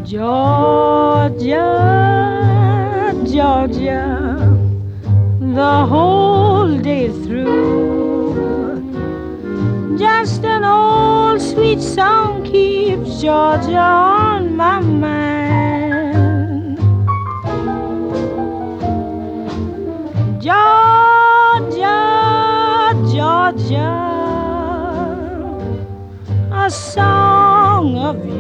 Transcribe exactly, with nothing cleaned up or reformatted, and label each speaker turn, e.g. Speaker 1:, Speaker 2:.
Speaker 1: Georgia, Georgia, the whole day through. Just an old sweet song keeps Georgia on my mind. Georgia, Georgia, a song of you